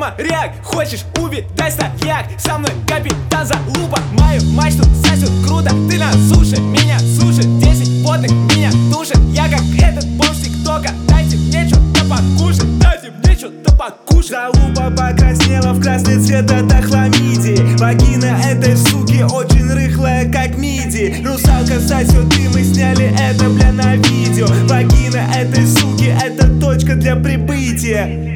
моряк, хочешь увидать стояк? Со мной капитан залупа, мою мачту сосет круто. Ты на суше, меня сушит, 10 потных меня душит. Я как этот бомж тиктока, дайте мне что-то покушать, дайте мне что-то покушать. Залупа покраснела в красный цвет от хламидии. Вагина этой суки очень рыхлая, как миди. Русалка сосет дым, мы сняли это, бля, на видео. Вагина этой суки — это точка для прибытия.